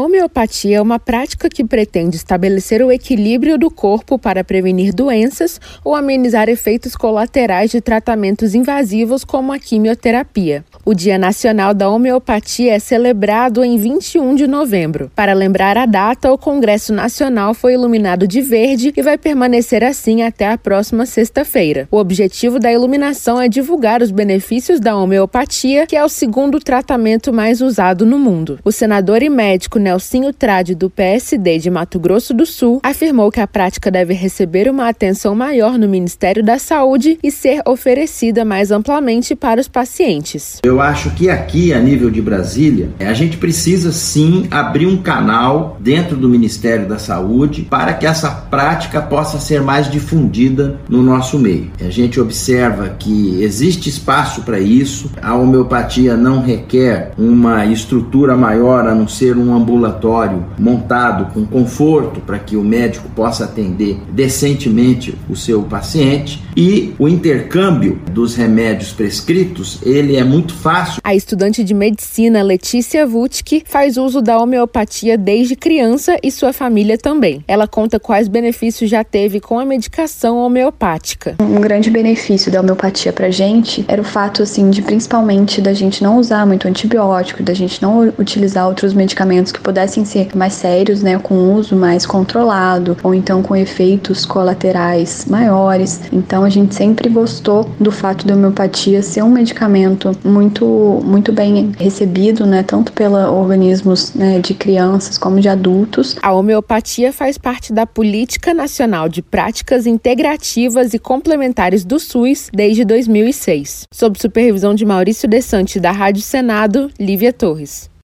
homeopatia é uma prática que pretende estabelecer o equilíbrio do corpo para prevenir doenças ou amenizar efeitos colaterais de tratamentos invasivos como a quimioterapia. O Dia Nacional da Homeopatia é celebrado em 21 de novembro. Para lembrar a data, o Congresso Nacional foi iluminado de verde e vai permanecer assim até a próxima sexta-feira. O objetivo da iluminação é divulgar os benefícios da homeopatia, que é o segundo tratamento mais usado no mundo. O senador e médico Nelsinho Trade, do PSD de Mato Grosso do Sul, afirmou que a prática deve receber uma atenção maior no Ministério da Saúde e ser oferecida mais amplamente para os pacientes. Eu acho que aqui, a nível de Brasília, a gente precisa sim abrir um canal dentro do Ministério da Saúde para que essa prática possa ser mais difundida no nosso meio. A gente observa que existe espaço para isso, a homeopatia não requer uma estrutura maior a não ser um ambulatório montado com conforto para que o médico possa atender decentemente o seu paciente, e o intercâmbio dos remédios prescritos, ele é muito fácil. A estudante de medicina Letícia Vutke faz uso da homeopatia desde criança e sua família também. Ela conta quais benefícios já teve com a medicação homeopática. Um grande benefício da homeopatia pra gente era o fato, de principalmente da gente não usar muito antibiótico, da gente não utilizar outros medicamentos que pudessem ser mais sérios, com uso mais controlado, ou então com efeitos colaterais maiores. Então a gente sempre gostou do fato da homeopatia ser um medicamento muito bem recebido, tanto pelos organismos de crianças como de adultos. A homeopatia faz parte da Política Nacional de Práticas Integrativas e Complementares do SUS desde 2006. Sob supervisão de Maurício Desante, da Rádio Senado, Lívia Torres.